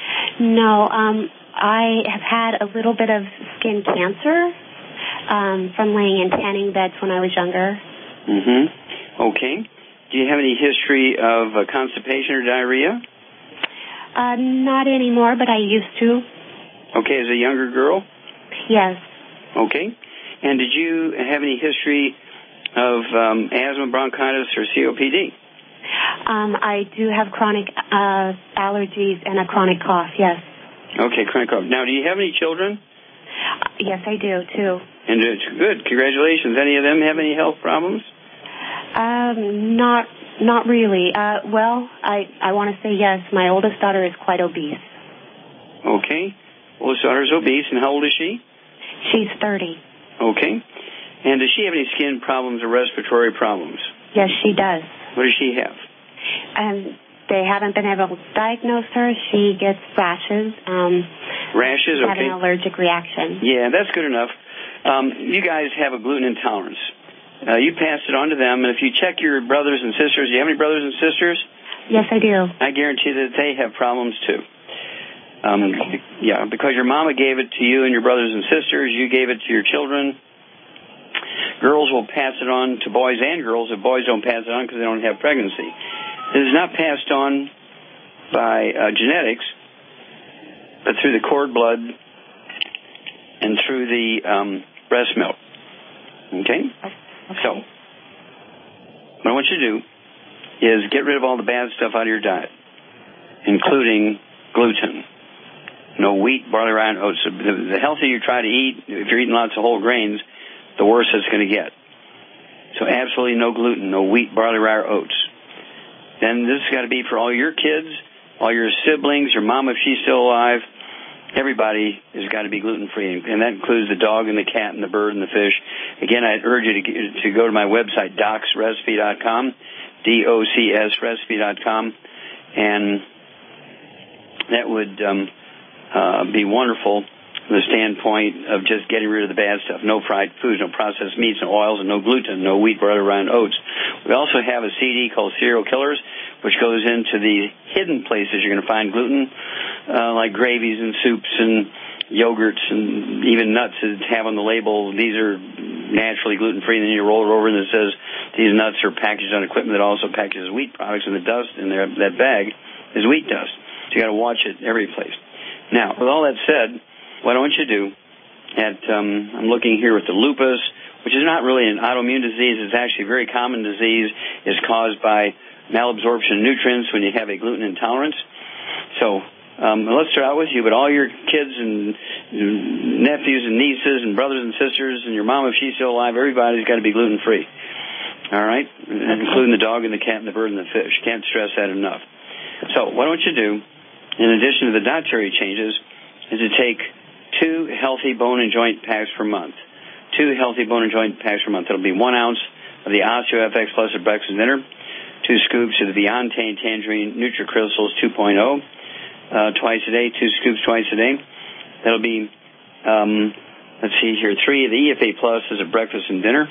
No. Um, I have had a little bit of skin cancer um, from laying in tanning beds when I was younger. Mm-hmm. Okay. Do you have any history of uh, constipation or diarrhea? Uh, not anymore, but I used to. Okay, as a younger girl? Yes. Okay. And did you have any history of um, asthma, bronchitis, or C O P D? Um, I do have chronic uh, allergies and a chronic cough, yes. Okay, chronic cough. Now, do you have any children? Uh, yes, I do, too. And it's good. Congratulations. Any of them have any health problems? Um, not not really. Uh, well, I, I want to say yes. My oldest daughter is quite obese. Okay. Oldest daughter is obese, and how old is she? She's thirty. Okay. And does she have any skin problems or respiratory problems? Yes, she does. What does she have? Um, they haven't been able to diagnose her. She gets rashes. Um, rashes, okay. Having an allergic reaction. Yeah, that's good enough. Um, you guys have a gluten intolerance. Uh, you passed it on to them, and if you check your brothers and sisters, do you have any brothers and sisters? Yes, I do. I guarantee that they have problems too. Um, okay. Yeah, because your mama gave it to you and your brothers and sisters, you gave it to your children. Girls will pass it on to boys and girls if boys don't pass it on because they don't have pregnancy. It is not passed on by uh, genetics, but through the cord blood and through the um, breast milk. Okay? Okay. So, what I want you to do is get rid of all the bad stuff out of your diet, including gluten. No wheat, barley, rye, and oats. The healthier you try to eat, if you're eating lots of whole grains, the worse it's going to get. So absolutely no gluten, no wheat, barley, rye, or oats. Then this has got to be for all your kids, all your siblings, your mom if she's still alive. Everybody has got to be gluten-free, and that includes the dog and the cat and the bird and the fish. Again, I'd urge you to, to go to my website, docs recipe dot com, D O C S recipe dot com, and that would um, uh, be wonderful from the standpoint of just getting rid of the bad stuff. No fried foods, no processed meats, no oils, and no gluten, no wheat, barley, rye, and oats. We also have a C D called Serial Killers, which goes into the hidden places you're going to find gluten, uh, like gravies and soups and yogurts and even nuts that have on the label, these are naturally gluten-free, and then you roll it over and it says these nuts are packaged on equipment that also packages wheat products, and the dust in there, that bag is wheat dust. So you got to watch it every place. Now, with all that said, what I want you to do, at, um, I'm looking here with the lupus, which is not really an autoimmune disease. It's actually a very common disease. It's caused by malabsorption of nutrients when you have a gluten intolerance. So um, let's start out with you, but all your kids and nephews and nieces and brothers and sisters and your mom, if she's still alive, everybody's got to be gluten-free. All right? Okay. Including the dog and the cat and the bird and the fish. Can't stress that enough. So what I want you to do, in addition to the dietary changes, is to take two healthy bone and joint packs per month. Two healthy bone and joint packs per month. It'll be one ounce of the OsteoFX Plus at breakfast and dinner, two scoops of the Beyond Tan Tangerine NutriCrystals two point oh uh, twice a day, two scoops twice a day. That'll be, um, let's see here, three of the E F A Plus as a breakfast and dinner.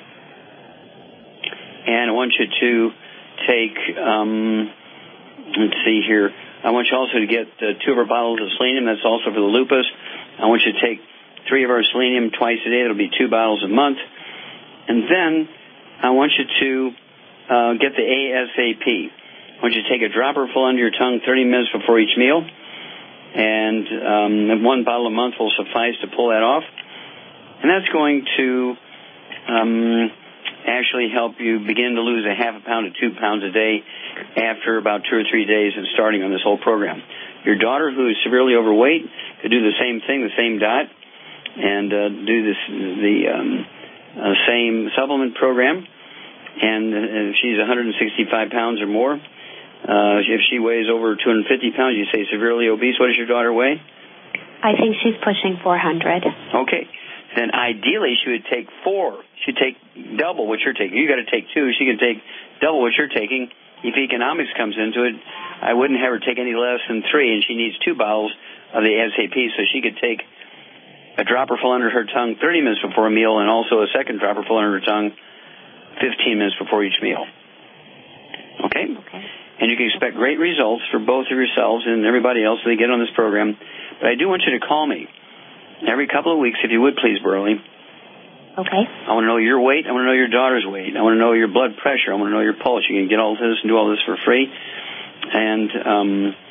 And I want you to take, um, let's see here, I want you also to get uh, two of our bottles of selenium. That's also for the lupus. I want you to take three of our selenium twice a day. That'll be two bottles a month. And then I want you to uh, get the A S A P. I want you to take a dropper full under your tongue thirty minutes before each meal. And um, one bottle a month will suffice to pull that off. And that's going to um, actually help you begin to lose a half a pound to two pounds a day after about two or three days and starting on this whole program. Your daughter, who is severely overweight, could do the same thing, the same diet, and uh, do this the um, uh, same supplement program. And uh, if she's one hundred sixty-five pounds or more, uh, if she weighs over two hundred fifty pounds, you say severely obese. What does your daughter weigh? I think she's pushing four hundred. Okay. Then ideally she would take four. She'd take double what you're taking. You got to take two. She can take double what you're taking. If economics comes into it, I wouldn't have her take any less than three, and she needs two bottles of the A S A P, so she could take a dropper full under her tongue thirty minutes before a meal, and also a second dropper full under her tongue fifteen minutes before each meal. Okay? Okay. And you can expect great results for both of yourselves and everybody else that get on this program. But I do want you to call me every couple of weeks, if you would, please, Burley. Okay. I want to know your weight. I want to know your daughter's weight. I want to know your blood pressure. I want to know your pulse. You can get all this and do all this for free. And um,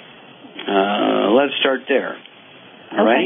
uh, let's start there. All right?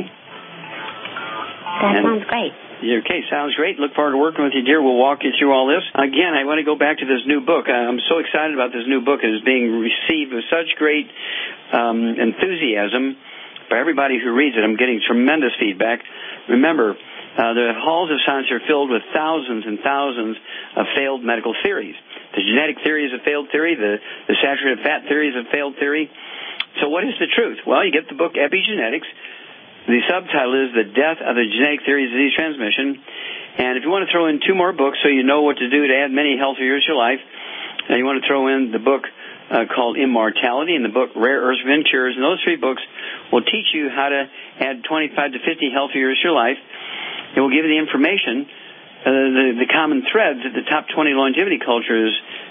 That and, sounds great. Okay, sounds great. Look forward to working with you, dear. We'll walk you through all this. Again, I want to go back to this new book. I'm so excited about this new book. It is being received with such great um, enthusiasm by everybody who reads it. I'm getting tremendous feedback. Remember, uh, the halls of science are filled with thousands and thousands of failed medical theories. The genetic theory is a failed theory. The, the saturated fat theory is a failed theory. So what is the truth? Well, you get the book Epigenetics. The subtitle is The Death of the Genetic Theory of Disease Transmission. And if you want to throw in two more books so you know what to do to add many healthy years to your life, and you want to throw in the book Uh, called Immortality, and the book Rare Earths Within Cures. And those three books will teach you how to add twenty-five to fifty healthy years to your life. It will give you the information, uh, the, the common threads that the top twenty longevity cultures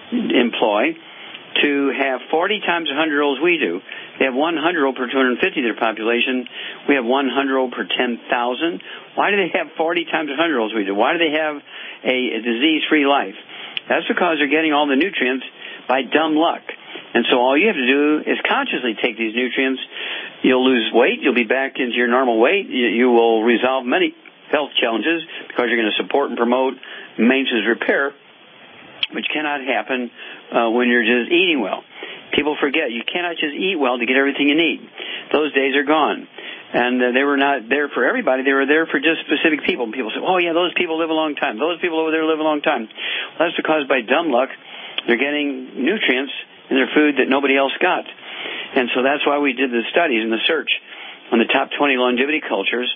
employ to have forty times one hundred year olds we do. They have one hundred year old per two hundred fifty of their population. We have one hundred year old per ten thousand. Why do they have forty times one hundred year olds we do? Why do they have a, a disease-free life? That's because they're getting all the nutrients by dumb luck. And so all you have to do is consciously take these nutrients. You'll lose weight. You'll be back into your normal weight. You, you will resolve many health challenges because you're going to support and promote maintenance repair, which cannot happen uh, when you're just eating well. People forget you cannot just eat well to get everything you need. Those days are gone. And uh, they were not there for everybody. They were there for just specific people. People say, oh, yeah, those people live a long time. Those people over there live a long time. Well, that's because by dumb luck, they're getting nutrients in their food that nobody else got. And so that's why we did the studies and the search on the top twenty longevity cultures.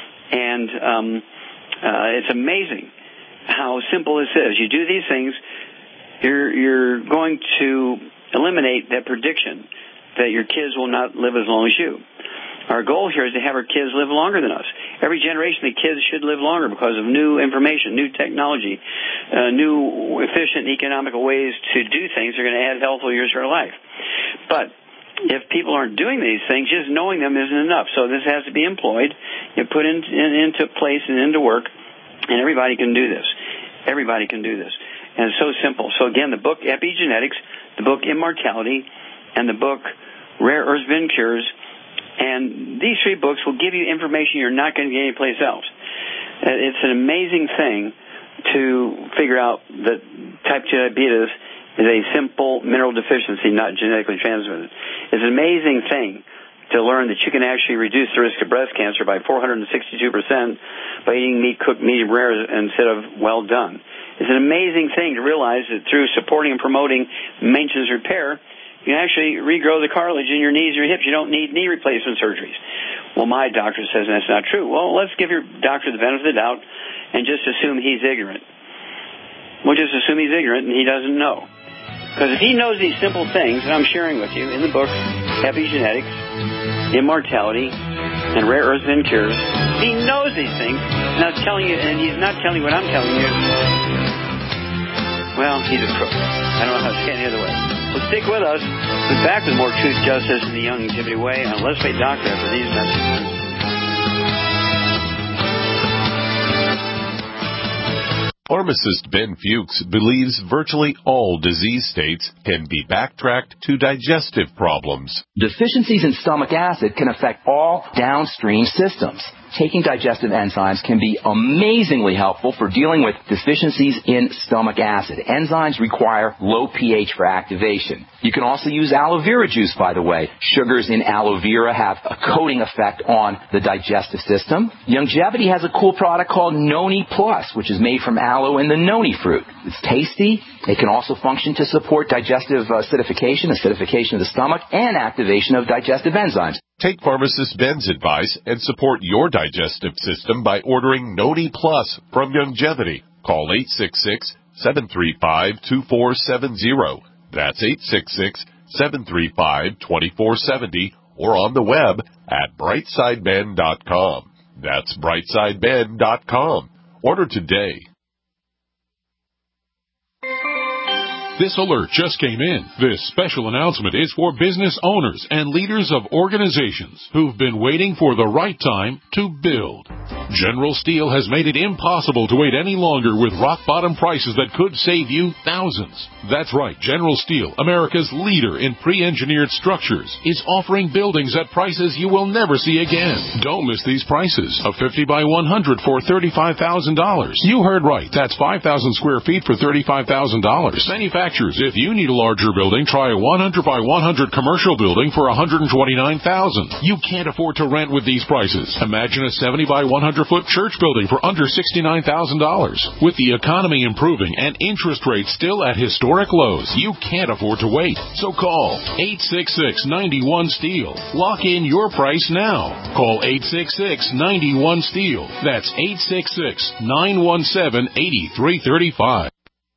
And um, uh, it's amazing how simple this is. You do these things, you're, you're going to eliminate that prediction that your kids will not live as long as you. Our goal here is to have our kids live longer than us. Every generation of kids should live longer because of new information, new technology, uh, new efficient economical ways to do things that are going to add healthful years to our life. But if people aren't doing these things, just knowing them isn't enough. So this has to be employed, you put in, in, into place and into work, and everybody can do this. Everybody can do this. And it's so simple. So again, the book Epigenetics, the book Immortality, and the book Rare Earths Within Cures. And these three books will give you information you're not going to get anyplace else. It's an amazing thing to figure out that type two diabetes is a simple mineral deficiency, not genetically transmitted. It's an amazing thing to learn that you can actually reduce the risk of breast cancer by four hundred sixty-two percent by eating meat cooked medium rare instead of well done. It's an amazing thing to realize that through supporting and promoting maintenance repair, you can actually regrow the cartilage in your knees or your hips. You don't need knee replacement surgeries. Well, my doctor says that's not true. Well, let's give your doctor the benefit of the doubt and just assume he's ignorant. We'll just assume he's ignorant and he doesn't know. Because if he knows these simple things that I'm sharing with you in the book, Epigenetics, Immortality, and Rare Earths and Cures, he knows these things, and I'm telling you, and he's not telling you what I'm telling you. Well, he's a crook. I don't know how to say it any other way. Well, stick with us. We'll be back with more Truth, Justice, and the Youngevity Way on Let's Play Doctor after these messages. Pharmacist Ben Fuchs believes virtually all disease states can be backtracked to digestive problems. Deficiencies in stomach acid can affect all downstream systems. Taking digestive enzymes can be amazingly helpful for dealing with deficiencies in stomach acid. Enzymes require low pH for activation. You can also use aloe vera juice, by the way. Sugars in aloe vera have a coating effect on the digestive system. Youngevity has a cool product called Noni Plus, which is made from aloe and the noni fruit. It's tasty. It can also function to support digestive acidification, acidification of the stomach, and activation of digestive enzymes. Take pharmacist Ben's advice and support your digestive system by ordering Noni Plus from Youngevity. Call eight six six, seven three five, two four seven zero. That's eight six six, seven three five, two four seven zero or on the web at brightside ben dot com. That's brightside ben dot com. Order today. This alert just came in. This special announcement is for business owners and leaders of organizations who've been waiting for the right time to build. General Steel has made it impossible to wait any longer with rock-bottom prices that could save you thousands. That's right. General Steel, America's leader in pre-engineered structures, is offering buildings at prices you will never see again. Don't miss these prices. A fifty by one hundred for thirty-five thousand dollars. You heard right. That's five thousand square feet for thirty-five thousand dollars. Manufacturers, if you need a larger building, try a one hundred by one hundred commercial building for one hundred twenty-nine thousand dollars. You can't afford to rent with these prices. Imagine a seventy by one hundred foot church building for under sixty-nine thousand dollars. With the economy improving and interest rates still at historic lows, you can't afford to wait. So call eight six six, nine one, STEEL. Lock in your price now. Call eight six six, nine one, STEEL. That's eight six six, nine one seven, eight three three five.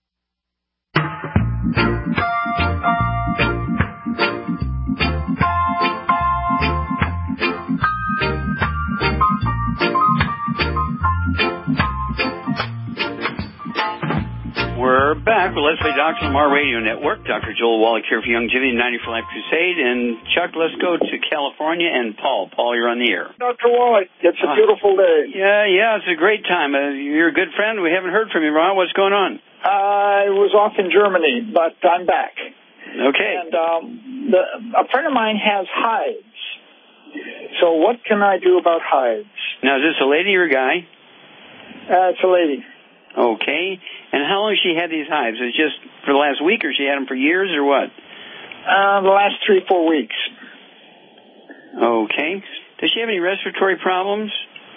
We're back with Let's Play Doctor Lamar Radio Network. Doctor Joel Wallach here for Youngevity ninety for Life Crusade. And Chuck, let's go to California and Paul. Paul, you're on the air. Doctor Wallach, it's a beautiful day. Yeah, yeah, it's a great time. Uh, you're a good friend. We haven't heard from you, Ron. What's going on? I was off in Germany, but I'm back. Okay. And um, the, a friend of mine has hives. So what can I do about hives? Now, is this a lady or a guy? Uh, it's a lady. Okay. And how long has she had these hives? Is it just for the last week, or she had them for years, or what? Uh, the last three, four weeks. Okay. Does she have any respiratory problems?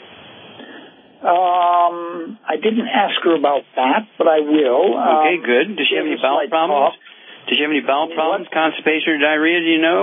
Um, I didn't ask her about that, but I will. Okay, um, good. Does she have any bowel problems? Cough. Does she have any bowel problems, what? Constipation or diarrhea, do you know?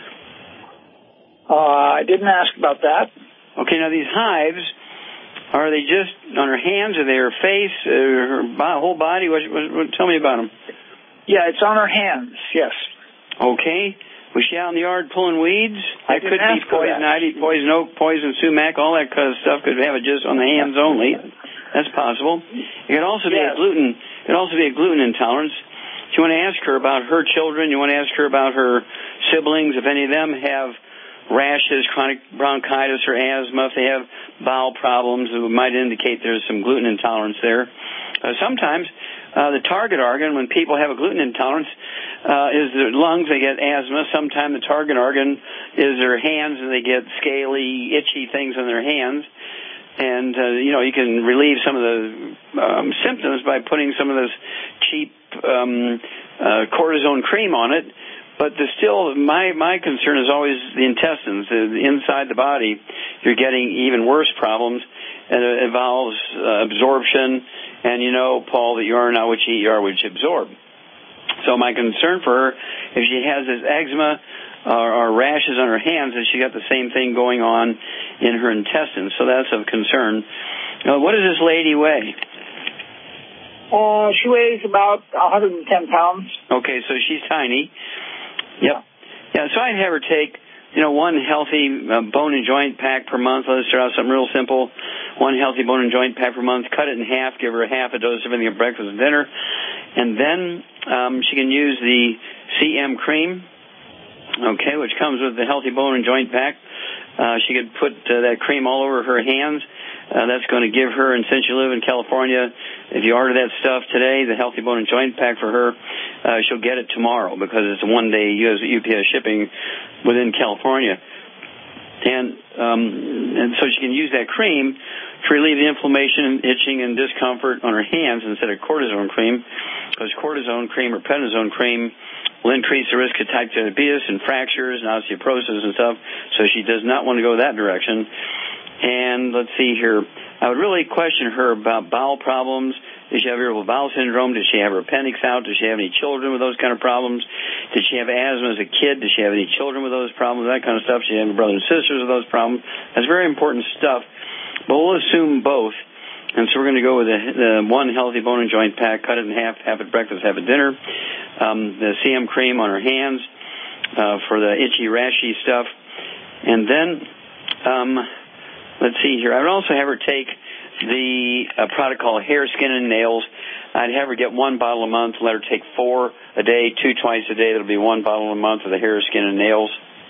Uh, I didn't ask about that. Okay, now these hives, are they just on her hands, or they her face, or her whole body? What, what, what, tell me about them. Yeah, it's on her hands, yes. Okay. Was she out in the yard pulling weeds? I That could be poison ivy, poison oak, poison sumac, all that kind of stuff could have it just on the hands only. That's possible. It could also be yes. a gluten. It could also be a gluten intolerance. So you want to ask her about her children. You want to ask her about her siblings, if any of them have rashes, chronic bronchitis, or asthma, if they have bowel problems, it might indicate there's some gluten intolerance there. Uh, sometimes uh, the target organ, when people have a gluten intolerance, uh, is their lungs. They get asthma. Sometimes the target organ is their hands, and they get scaly, itchy things on their hands. And, uh, you know, you can relieve some of the um, symptoms by putting some of this cheap um, uh, cortisone cream on it. But the still, my, my concern is always the intestines. The, inside the body, you're getting even worse problems, and it involves uh, absorption. And you know, Paul, that you are not what you eat, you are what you absorb. So my concern for her, if she has this eczema or, or rashes on her hands, is she got the same thing going on in her intestines. So that's of concern. Now, what does this lady weigh? Uh, she weighs about one hundred ten pounds. Okay, so she's tiny. Yep. Yeah, so I'd have her take, you know, one healthy uh, bone and joint pack per month. Let's start out something real simple. One healthy bone and joint pack per month. Cut it in half. Give her a half a dose of everything at breakfast and dinner. And then um, she can use the C M cream, okay, which comes with the healthy bone and joint pack. Uh, she could put uh, that cream all over her hands. Uh, that's going to give her, and since you live in California, if you order that stuff today, the Healthy Bone and Joint Pack for her, uh, she'll get it tomorrow because it's a one-day U P S shipping within California. And, um, and so she can use that cream to relieve the inflammation, itching, and discomfort on her hands instead of cortisone cream, because cortisone cream or prednisone cream will increase the risk of type two diabetes and fractures and osteoporosis and stuff, so she does not want to go that direction. And let's see here. I would really question her about bowel problems. Does she have irritable bowel syndrome? Does she have her appendix out? Does she have any children with those kind of problems? Did she have asthma as a kid? Does she have any children with those problems? That kind of stuff. Does she have any brothers and sisters with those problems? That's very important stuff. But we'll assume both. And so we're going to go with the, the one healthy bone and joint pack, cut it in half, half at breakfast, half at dinner. Um, the C M cream on her hands uh, for the itchy, rashy stuff. And then... Um, Let's see here. I would also have her take the uh, product called Hair, Skin, and Nails. I'd have her get one bottle a month, let her take four a day, two twice a day. That'll be one bottle a month of the Hair, Skin, and Nails.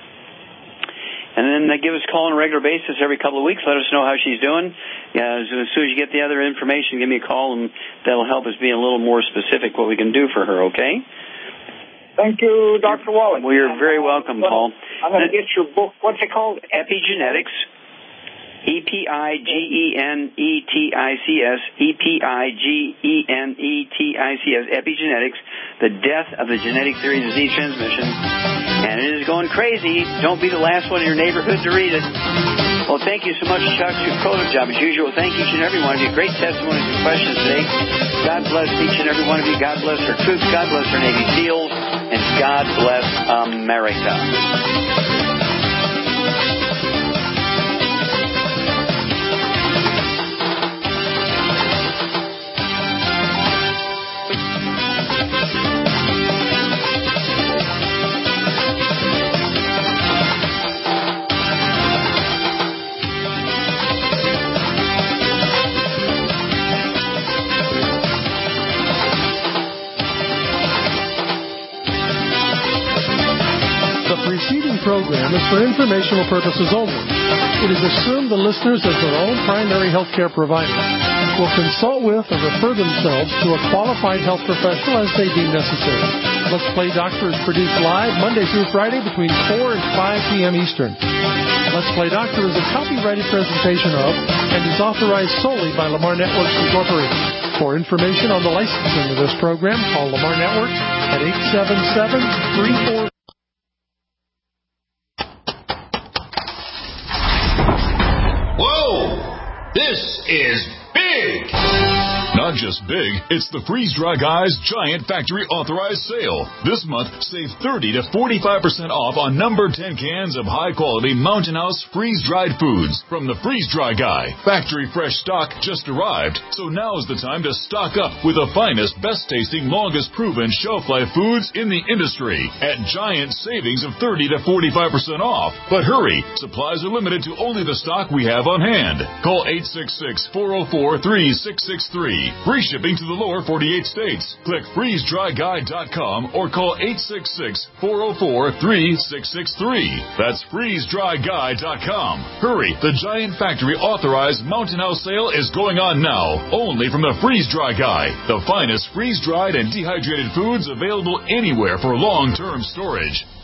And then uh, give us a call on a regular basis every couple of weeks. Let us know how she's doing. Yeah, as, as soon as you get the other information, give me a call, and that'll help us be a little more specific what we can do for her, okay? Thank you, Doctor Wallach. Well, you're very welcome, Paul. I'm going to get your book. What's it called? Epigenetics. E P I G E N E T I C S, E P I G E N E T I C S, Epigenetics, the death of the genetic theory of disease transmission. And it is going crazy. Don't be the last one in your neighborhood to read it. Well, thank you so much, Chuck. Your quota job as usual. Thank each and every one of you. Great testimonies and questions today. God bless each and every one of you. God bless our troops. God bless our Navy SEALs. And God bless America. Program is for informational purposes only. It is assumed the listeners, as their own primary health care provider, will consult with or refer themselves to a qualified health professional as they deem necessary. Let's Play Doctor is produced live Monday through Friday between four and five p.m. Eastern. Let's Play Doctor is a copyrighted presentation of and is authorized solely by Lamar Networks Incorporated. For information on the licensing of this program, call Lamar Networks at eight seven seven, three four. This is big! Not just big, it's the Freeze Dry Guy's Giant Factory Authorized Sale. This month, save thirty to forty-five percent off on number ten cans of high-quality Mountain House freeze-dried foods from the Freeze Dry Guy. Factory fresh stock just arrived, so now is the time to stock up with the finest, best-tasting, longest-proven shelf-life foods in the industry at giant savings of thirty to forty-five percent off. But hurry, supplies are limited to only the stock we have on hand. Call eight six six, four oh four, three six six three. Free shipping to the lower forty-eight states. Click freeze dry guy dot com or call eight six six, four oh four, three six six three. That's freeze dry guy dot com. Hurry, the Giant Factory Authorized Mountain House sale is going on now, only from the Freeze Dry Guy, the finest freeze-dried and dehydrated foods available anywhere for long-term storage.